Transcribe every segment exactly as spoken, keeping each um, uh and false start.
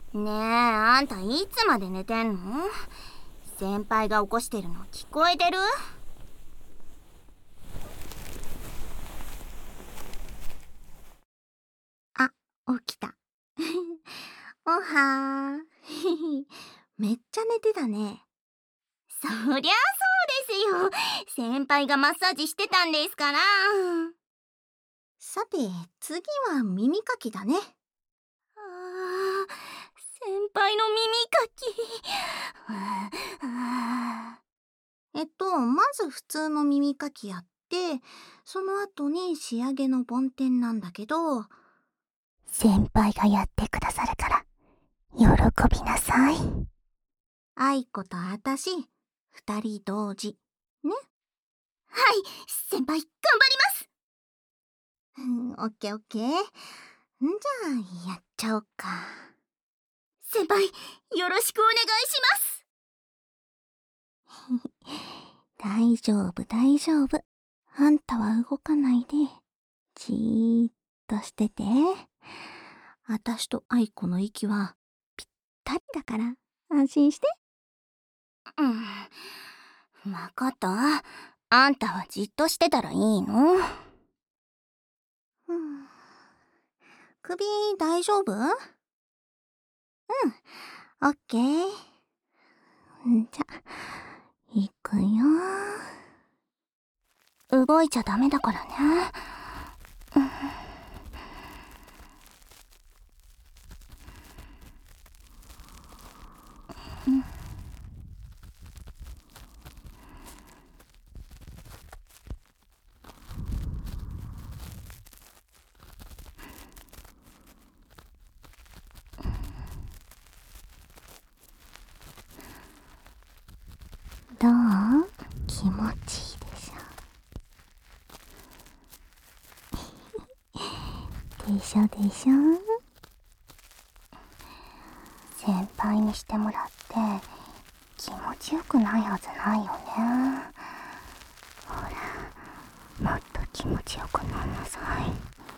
ねえ、あんたいつまで寝てんの？先輩が起こしてるの聞こえてる？ あ、起きた。おはー。めっちゃ寝てたね。 そりゃそうですよ。先輩がマッサージしてたんですから。 さて、次は耳かきだね。 あー、先輩の耳かき。あえっと、まず普通の耳かきやって、その後に仕上げの梵天なんだけど、 先輩がやってくださるから喜びなさい。 愛子とあたし、二人同時。ね。 はい、先輩頑張ります。 うん、オッケーオッケー。んじゃあ、やっちゃおうか。 先輩、よろしくお願いします。 大丈夫大丈夫。あんたは動かないで、じーっとしてて。あたしと愛子の息はぴったりだから安心して。 うん、わかった。あんたはじっとしてたらいいの？ うん、首大丈夫？うん、オッケー。じゃ、行くよ。 動いちゃダメだからね。 どう？気持ちいいでしょ？でしょでしょ？ 先輩にしてもらって気持ちよくないはずないよね。ほら、もっと気持ちよくなりなさい。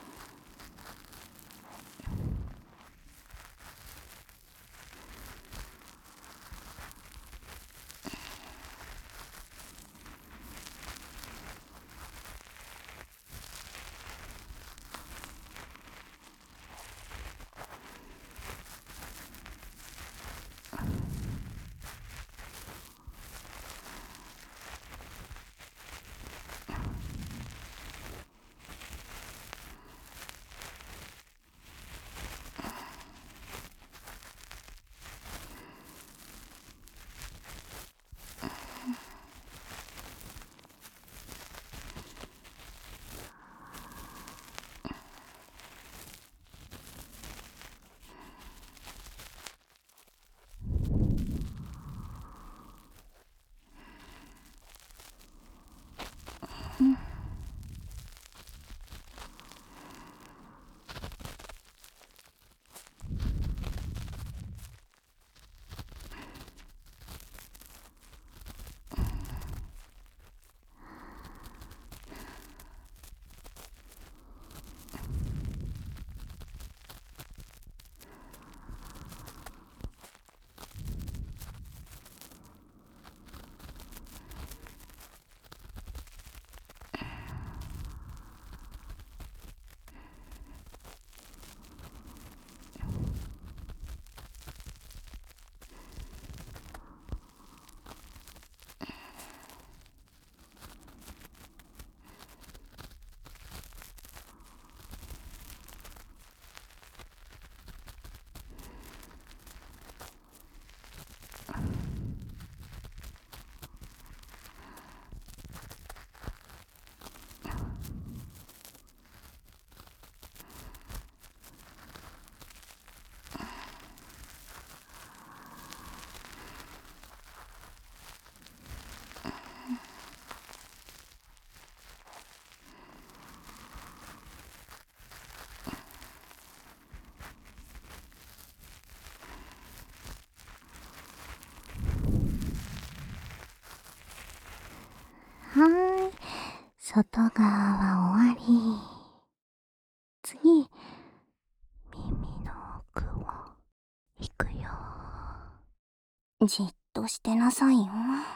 はーい。外側は終わり。次、耳の奥を行くじっとしてなさいよ。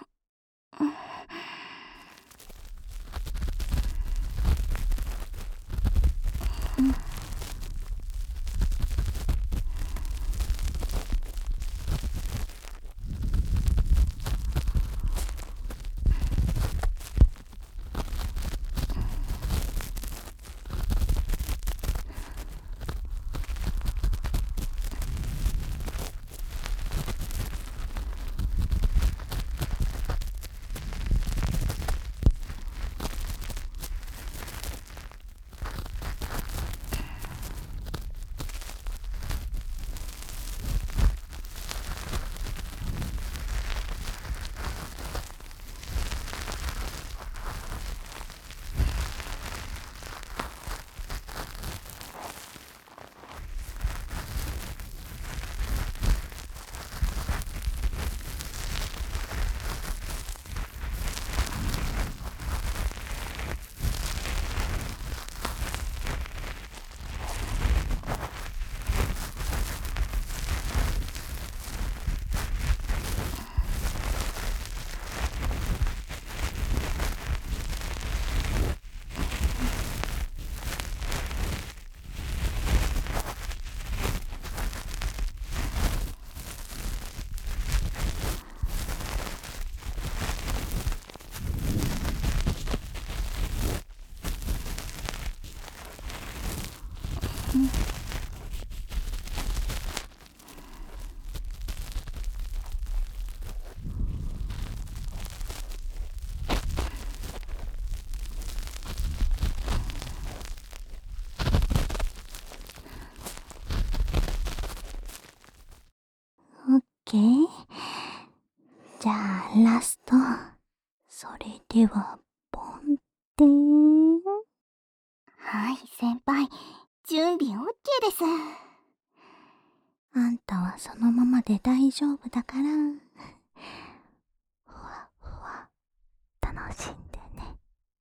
オッケー。じゃあラスト。それではポンってー。 はい、先輩。準備 オーケー です。 あんたはそのままで大丈夫だから、ふわふわ楽しんでね。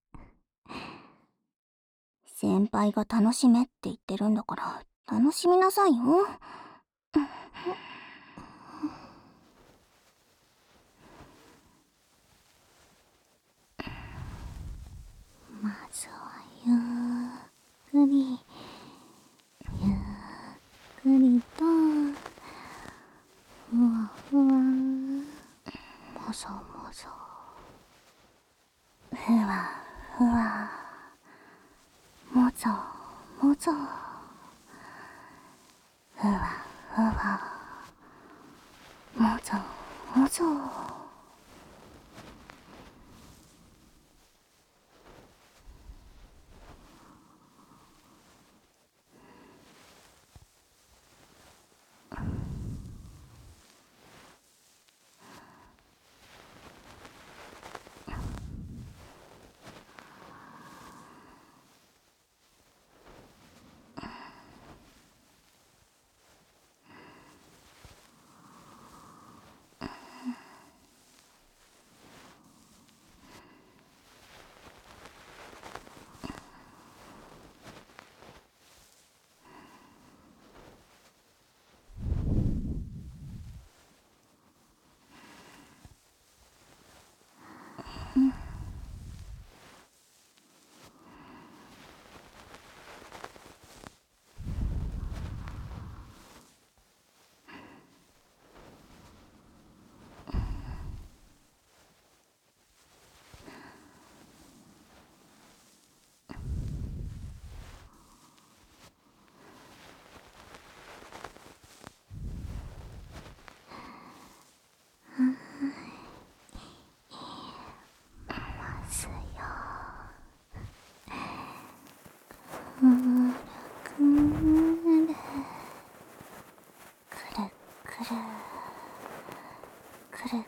先輩が楽しめって言ってるんだから楽しみなさいよ。 まずはゆっくりゆっくりとふわふわもそもそふわふわもぞもぞふわふわもぞもぞ。 ますよ。くるくるくるくるくるくる。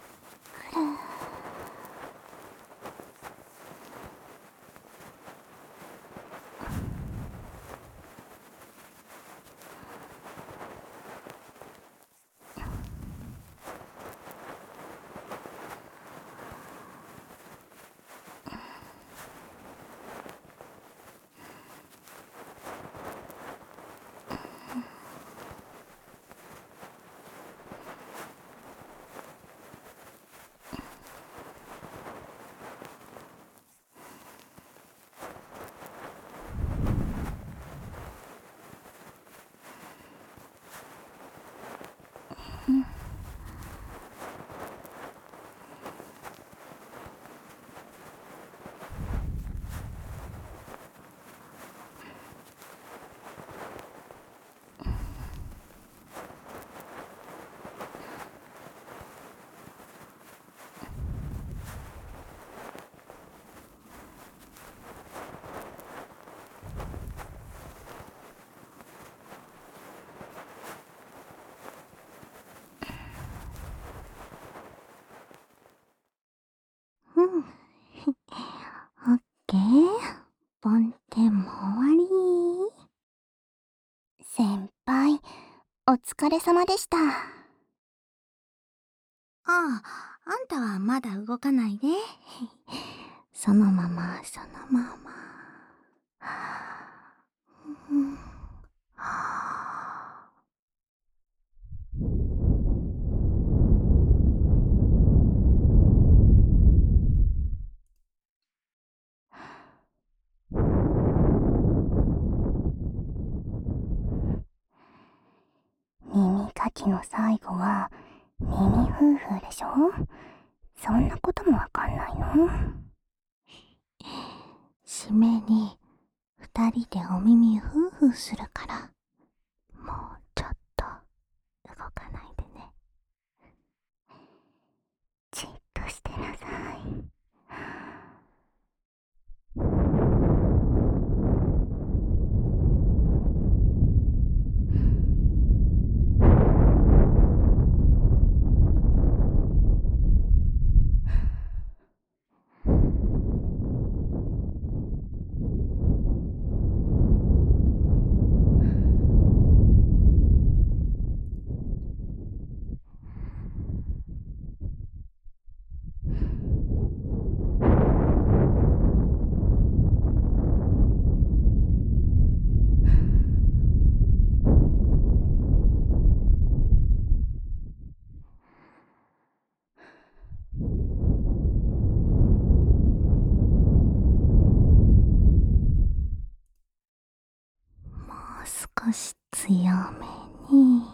うん。オッケー。梵天も終わり。 先輩、お疲れ様でした。 ああ、あんたはまだ動かないで。そのまま、そのまま。うん、 耳かきの最後は耳ふうふうでしょ？そんなこともわかんないの？ 締めに二人でお耳ふうふうするから、もうちょっと動かないでね。 じっとしてなさい。 もう少し強めに。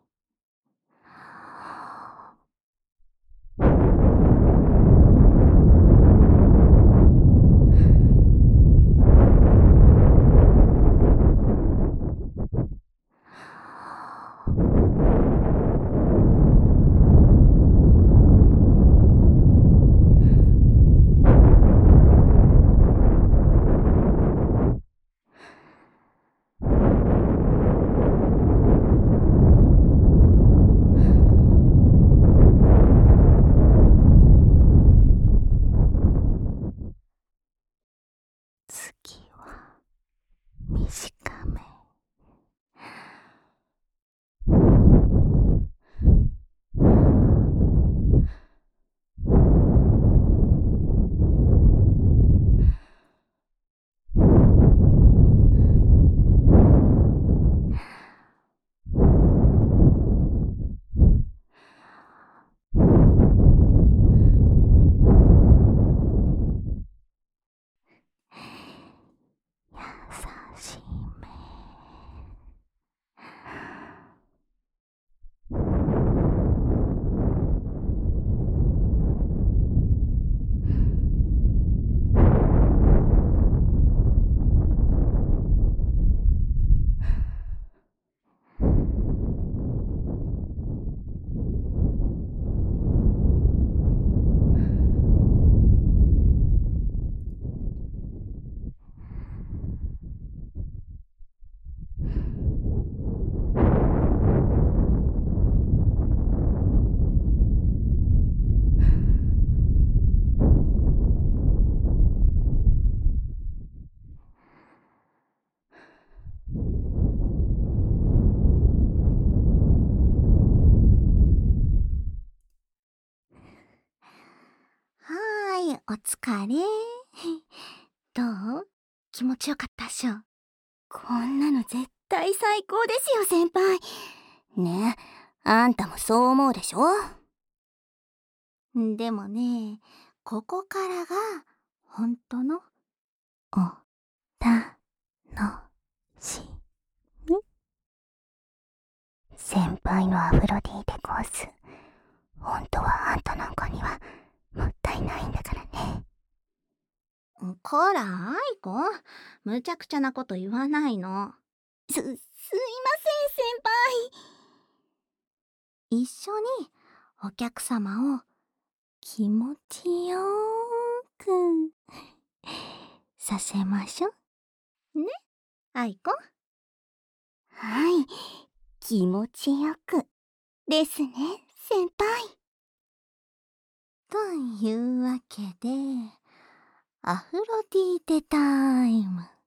次は短め。優しめ。はーい、お疲れ。どう？気持ちよかったっしょ？ こんなの絶対最高ですよ、先輩。ねえ、あんたもそう思うでしょ？ でもね、ここからが本当のおたのしみ。 先輩のアフロディーテコース、本当はあんたなんかにはもったいないんだからね。 こら、愛子、むちゃくちゃなこと言わないの。 す、すいません、先輩。 一緒にお客様を気持ちよーくさせましょ。ね、愛子。 はい、気持ちよくですね、先輩。 というわけで、アフロディーテタイム。